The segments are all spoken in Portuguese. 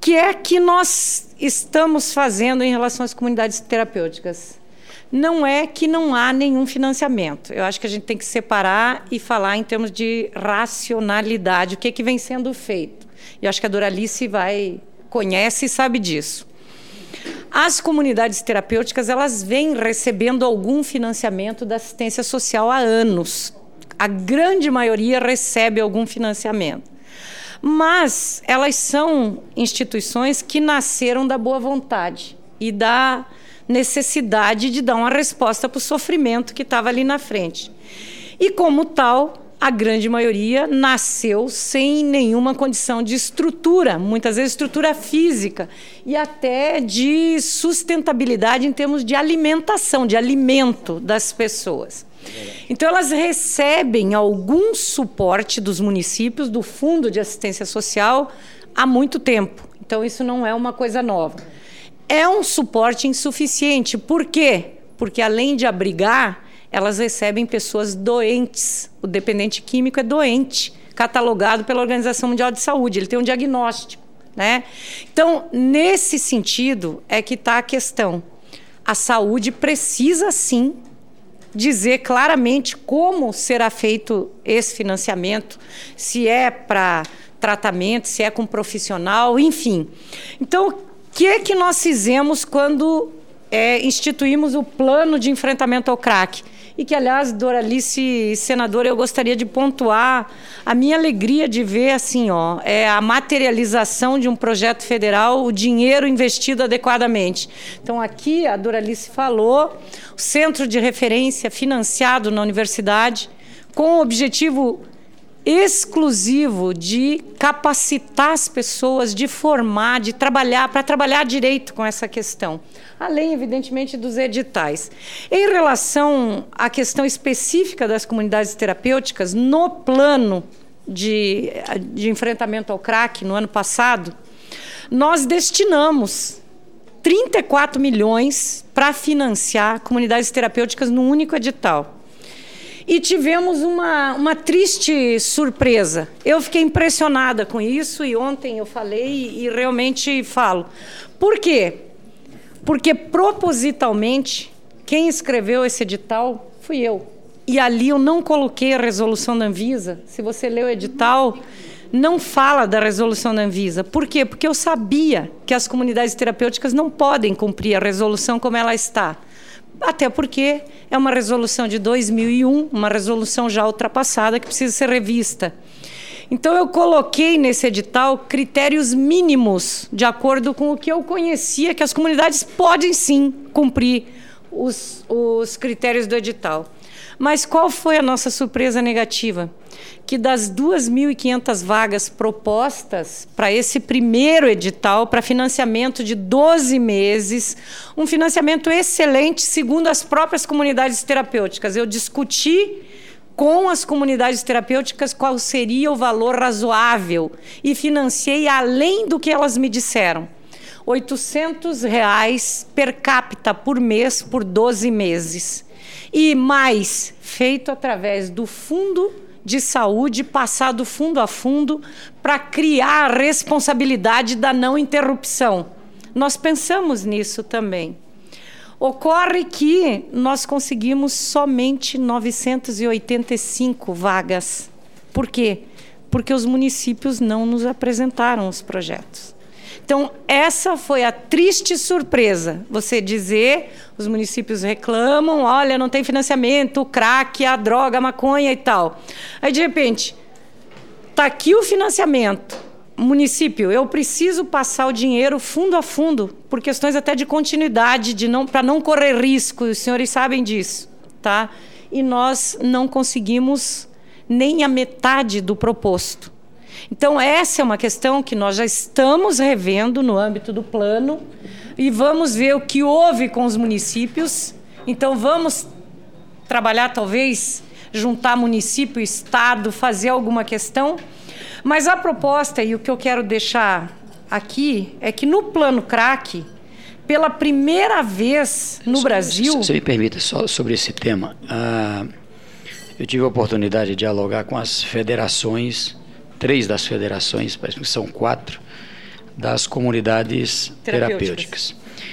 que é que nós estamos fazendo em relação às comunidades terapêuticas? Não é que não há nenhum financiamento. Eu acho que a gente tem que separar e falar em termos de racionalidade, o que vem sendo feito. E eu acho que a Doralice conhece e sabe disso. As comunidades terapêuticas, elas vêm recebendo algum financiamento da assistência social há anos. A grande maioria recebe algum financiamento. Mas elas são instituições que nasceram da boa vontade e da necessidade de dar uma resposta para o sofrimento que estava ali na frente. E, como tal, a grande maioria nasceu sem nenhuma condição de estrutura, muitas vezes estrutura física, e até de sustentabilidade em termos de alimentação, de alimento das pessoas. Então, elas recebem algum suporte dos municípios, do Fundo de Assistência Social, há muito tempo. Então, isso não é uma coisa nova. É um suporte insuficiente. Por quê? Porque, além de abrigar, elas recebem pessoas doentes. O dependente químico é doente, catalogado pela Organização Mundial de Saúde. Ele tem um diagnóstico, né? Então, nesse sentido, é que está a questão. A saúde precisa, sim, dizer claramente como será feito esse financiamento, se é para tratamento, se é com profissional, enfim. Então, o que nós fizemos quando instituímos o plano de enfrentamento ao crack? E que, aliás, Doralice, senadora, eu gostaria de pontuar a minha alegria de ver assim, a materialização de um projeto federal, o dinheiro investido adequadamente. Então, aqui a Doralice falou, o centro de referência financiado na universidade, com o objetivo exclusivo de capacitar as pessoas, de formar, de trabalhar, para trabalhar direito com essa questão. Além, evidentemente, dos editais. Em relação à questão específica das comunidades terapêuticas, no plano de enfrentamento ao crack, no ano passado, nós destinamos 34 milhões para financiar comunidades terapêuticas num único edital. E tivemos uma triste surpresa. Eu fiquei impressionada com isso e ontem eu falei e realmente falo. Por quê? Porque, propositalmente, quem escreveu esse edital fui eu. E ali eu não coloquei a resolução da Anvisa. Se você lê o edital, não fala da resolução da Anvisa. Por quê? Porque eu sabia que as comunidades terapêuticas não podem cumprir a resolução como ela está. Até porque é uma resolução de 2001, uma resolução já ultrapassada que precisa ser revista. Então, eu coloquei nesse edital critérios mínimos, de acordo com o que eu conhecia, que as comunidades podem, sim, cumprir os critérios do edital. Mas qual foi a nossa surpresa negativa? Que das 2.500 vagas propostas para esse primeiro edital, para financiamento de 12 meses, um financiamento excelente, segundo as próprias comunidades terapêuticas. Eu discuti com as comunidades terapêuticas qual seria o valor razoável e financiei além do que elas me disseram. R$ 800 per capita por mês por 12 meses. E mais, feito através do Fundo de Saúde, passado fundo a fundo, para criar a responsabilidade da não interrupção. Nós pensamos nisso também. Ocorre que nós conseguimos somente 985 vagas. Por quê? Porque os municípios não nos apresentaram os projetos. Então, essa foi a triste surpresa. Você dizer, os municípios reclamam, olha, não tem financiamento, o crack, a droga, a maconha e tal. Aí, de repente, está aqui o financiamento. Município, eu preciso passar o dinheiro fundo a fundo, por questões até de continuidade, para não correr risco, os senhores sabem disso, tá? E nós não conseguimos nem a metade do proposto. Então, essa é uma questão que nós já estamos revendo no âmbito do plano e vamos ver o que houve com os municípios. Então, vamos trabalhar, talvez, juntar município e estado, fazer alguma questão. Mas a proposta, e o que eu quero deixar aqui, é que no plano crack, pela primeira vez no Brasil... Se me permita, só sobre esse tema, eu tive a oportunidade de dialogar com as federações, 3 das federações, parece que são 4, das comunidades terapêuticas.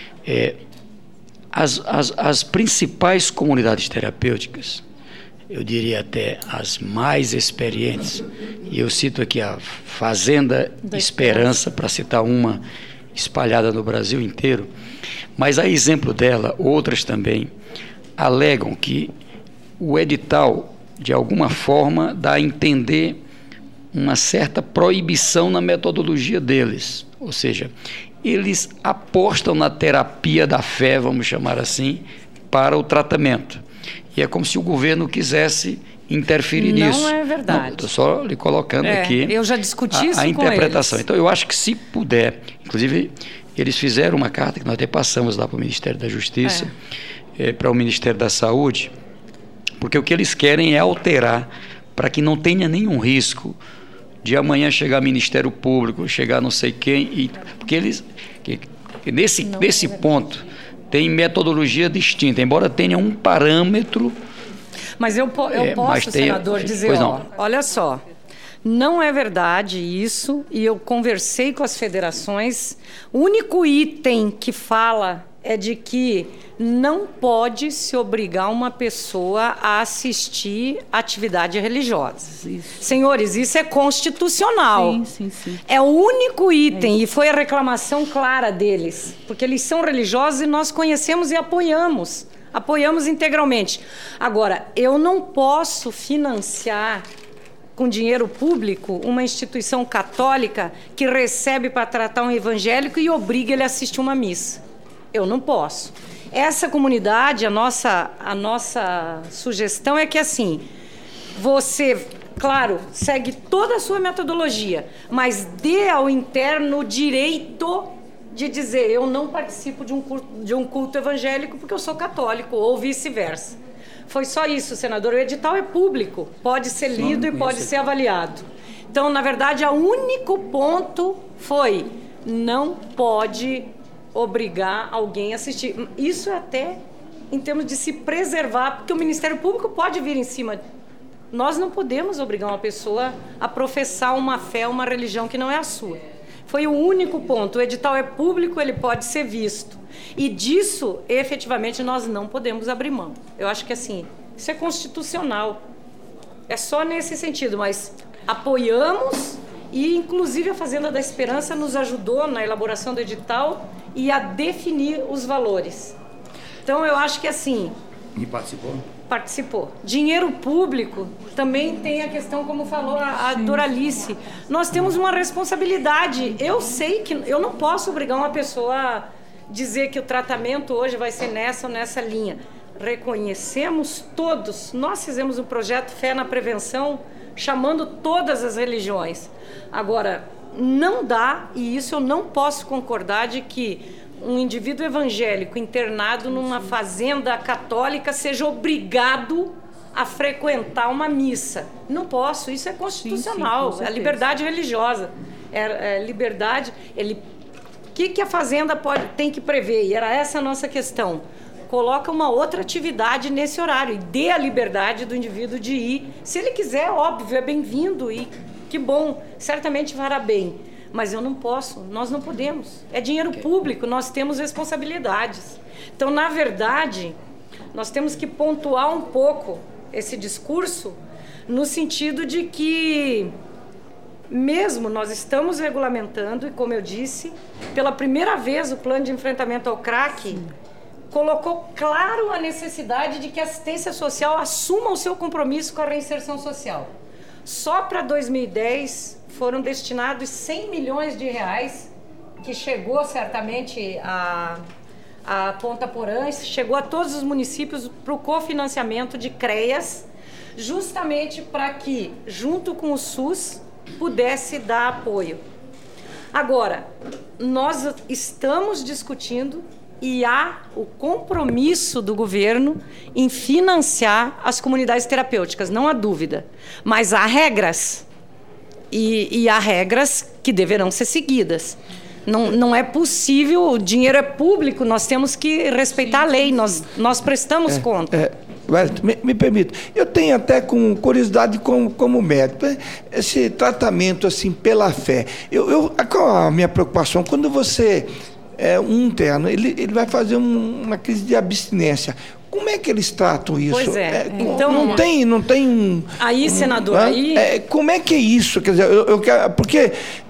As principais comunidades terapêuticas, eu diria até as mais experientes, e eu cito aqui a Fazenda da Esperança, para citar uma espalhada no Brasil inteiro, mas a exemplo dela, outras também alegam que o edital, de alguma forma, dá a entender uma certa proibição na metodologia deles, ou seja, eles apostam na terapia da fé, vamos chamar assim, para o tratamento. E é como se o governo quisesse interferir nisso. Não é verdade. Estou só lhe colocando aqui eu já discuti isso a interpretação. com eles. Então, eu acho que se puder, inclusive, eles fizeram uma carta que nós até passamos lá para o Ministério da Justiça, para o Ministério da Saúde, porque o que eles querem é alterar para que não tenha nenhum risco de amanhã chegar Ministério Público, chegar não sei quem, porque eles, nesse ponto, tem metodologia distinta, embora tenha um parâmetro. Mas eu posso, senador, dizer, olha só, não é verdade isso, e eu conversei com as federações, o único item que fala é de que não pode se obrigar uma pessoa a assistir atividade religiosa. Isso. Senhores, isso é constitucional. Sim. É o único item, e foi a reclamação clara deles, porque eles são religiosos e nós conhecemos e apoiamos integralmente. Agora, eu não posso financiar com dinheiro público uma instituição católica que recebe para tratar um evangélico e obriga ele a assistir uma missa. Eu não posso. Essa comunidade, a nossa sugestão é que, assim, você, claro, segue toda a sua metodologia, mas dê ao interno o direito de dizer, eu não participo de um culto evangélico porque eu sou católico, ou vice-versa. Foi só isso, senador. O edital é público, pode ser lido e pode ser avaliado. Então, na verdade, o único ponto foi, não pode obrigar alguém a assistir. Isso é até em termos de se preservar, porque o Ministério Público pode vir em cima. Nós não podemos obrigar uma pessoa a professar uma fé, uma religião que não é a sua. Foi o único ponto. O edital é público, ele pode ser visto. E disso, efetivamente, nós não podemos abrir mão. Eu acho que, assim, isso é constitucional. É só nesse sentido, mas apoiamos e, inclusive, a Fazenda da Esperança nos ajudou na elaboração do edital e a definir os valores. Então, eu acho que, assim... E participou? Participou. Dinheiro público também tem a questão, como falou a Doralice. Nós temos uma responsabilidade. Eu sei que eu não posso obrigar uma pessoa a dizer que o tratamento hoje vai ser nessa ou nessa linha. Reconhecemos todos. Nós fizemos um projeto Fé na Prevenção, chamando todas as religiões. Agora, não dá, e isso eu não posso concordar, de que um indivíduo evangélico internado numa fazenda católica seja obrigado a frequentar uma missa. Não posso, isso é constitucional, sim, é a liberdade religiosa. É liberdade... O que a fazenda tem que prever? E era essa a nossa questão. Coloca uma outra atividade nesse horário e dê a liberdade do indivíduo de ir. Se ele quiser, óbvio, é bem-vindo e que bom, certamente fará bem. Mas eu não posso, nós não podemos. É dinheiro público, nós temos responsabilidades. Então, na verdade, nós temos que pontuar um pouco esse discurso no sentido de que, mesmo nós estamos regulamentando, e como eu disse, pela primeira vez o plano de enfrentamento ao crack colocou claro a necessidade de que a assistência social assuma o seu compromisso com a reinserção social. Só para 2010 foram destinados 100 milhões de reais, que chegou certamente a Ponta Porã, chegou a todos os municípios para o cofinanciamento de CREAS, justamente para que, junto com o SUS, pudesse dar apoio. Agora, nós estamos discutindo e há o compromisso do governo em financiar as comunidades terapêuticas, não há dúvida. Mas há regras, e há regras que deverão ser seguidas. Não é possível, o dinheiro é público, nós temos que respeitar a lei, nós prestamos conta. Me permita, eu tenho até com curiosidade como médico, esse tratamento assim pela fé. Qual a minha preocupação? Quando você um interno, ele vai fazer uma crise de abstinência. Como é que eles tratam isso? Pois é. Então, não tem. Aí, senador, como é que é isso? Quer dizer, eu quero, porque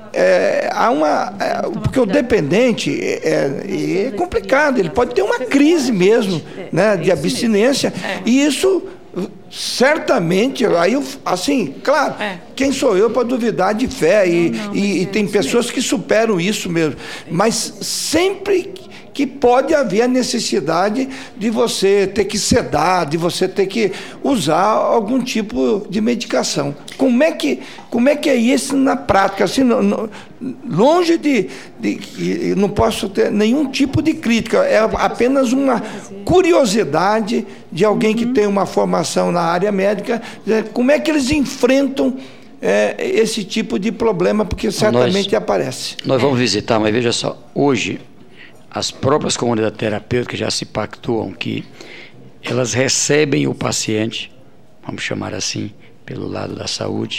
porque o dependente é complicado, ele pode ter uma crise mesmo, né, de abstinência, e isso certamente, claro, quem sou eu para duvidar de fé, e tem pessoas que superam isso mesmo, mas sempre que pode haver a necessidade de você ter que sedar, de você ter que usar algum tipo de medicação. Como é que é isso na prática? Assim, longe de não posso ter nenhum tipo de crítica, é apenas uma curiosidade de alguém que tem uma formação na área médica, como é que eles enfrentam esse tipo de problema, porque certamente aparece. Nós vamos visitar, mas veja só, hoje as próprias comunidades terapêuticas já se pactuam que elas recebem o paciente, vamos chamar assim, pelo lado da saúde,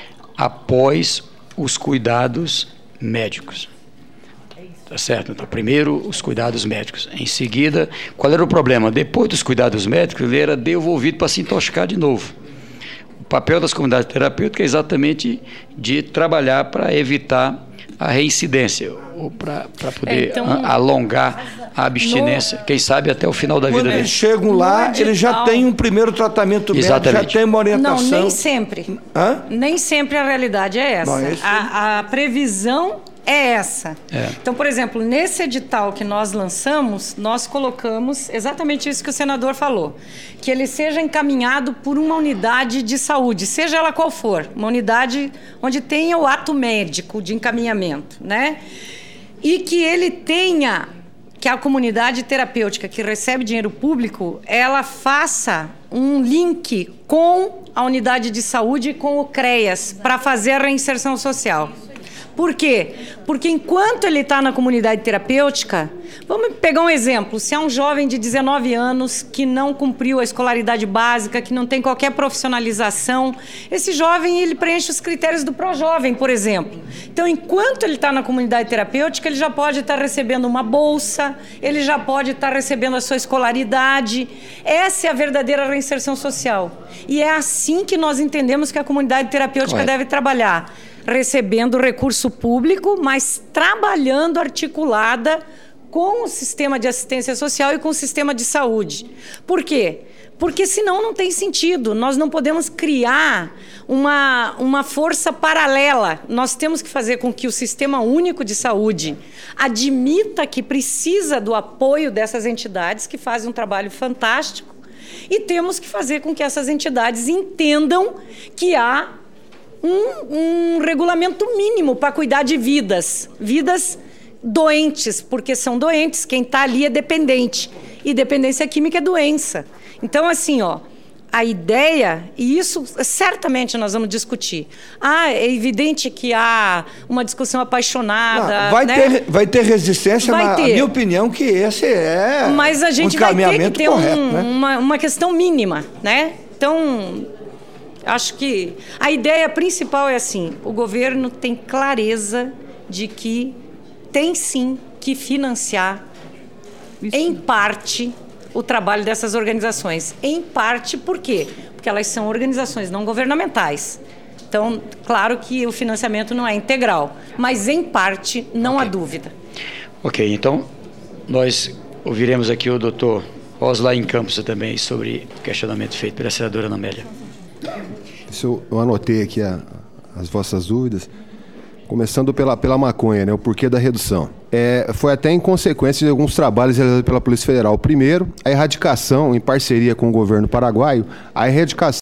após os cuidados médicos. Tá certo? Então, primeiro, os cuidados médicos. Em seguida, qual era o problema? Depois dos cuidados médicos, ele era devolvido para se intoxicar de novo. O papel das comunidades terapêuticas é exatamente de trabalhar para evitar a reincidência, ou para poder alongar a abstinência, quem sabe até o final da vida dele. Quando eles chegam lá, eles já têm um primeiro tratamento médico, já tem uma orientação. Não, nem sempre. Nem sempre a realidade é essa. Bom, a previsão é essa. Então, por exemplo, nesse edital que nós lançamos, nós colocamos exatamente isso que o senador falou, que ele seja encaminhado por uma unidade de saúde, seja ela qual for, uma unidade onde tenha o ato médico de encaminhamento, né? E que ele tenha, que a comunidade terapêutica que recebe dinheiro público, ela faça um link com a unidade de saúde e com o CREAS para fazer a reinserção social. Por quê? Porque enquanto ele está na comunidade terapêutica, vamos pegar um exemplo, se é um jovem de 19 anos que não cumpriu a escolaridade básica, que não tem qualquer profissionalização, esse jovem ele preenche os critérios do ProJovem, por exemplo. Então, enquanto ele está na comunidade terapêutica, ele já pode estar recebendo uma bolsa, ele já pode estar recebendo a sua escolaridade. Essa é a verdadeira reinserção social. E é assim que nós entendemos que a comunidade terapêutica deve trabalhar. Recebendo recurso público, mas trabalhando articulada com o sistema de assistência social e com o sistema de saúde. Por quê? Porque senão não tem sentido. Nós não podemos criar uma força paralela. Nós temos que fazer com que o Sistema Único de Saúde admita que precisa do apoio dessas entidades que fazem um trabalho fantástico, e temos que fazer com que essas entidades entendam que há um regulamento mínimo para cuidar de vidas doentes, porque são doentes, quem está ali é dependente, e dependência química é doença. Então, assim, a ideia, e isso certamente nós vamos discutir, é evidente que há uma discussão apaixonada. Vai ter resistência, mas a minha opinião que esse é mas a gente vai ter que ter correto, uma questão mínima, né? Então, acho que a ideia principal é assim, o governo tem clareza de que tem sim que financiar, em parte, o trabalho dessas organizações. Em parte, por quê? Porque elas são organizações não governamentais. Então, claro que o financiamento não é integral, mas em parte, não há dúvida. Ok, então, nós ouviremos aqui o doutor Oslain Campos também sobre o questionamento feito pela senadora Ana Amélia. Eu anotei aqui as vossas dúvidas, começando pela maconha, né, o porquê da redução. Foi até em consequência de alguns trabalhos realizados pela Polícia Federal. Primeiro, a erradicação, em parceria com o governo paraguaio, a erradicação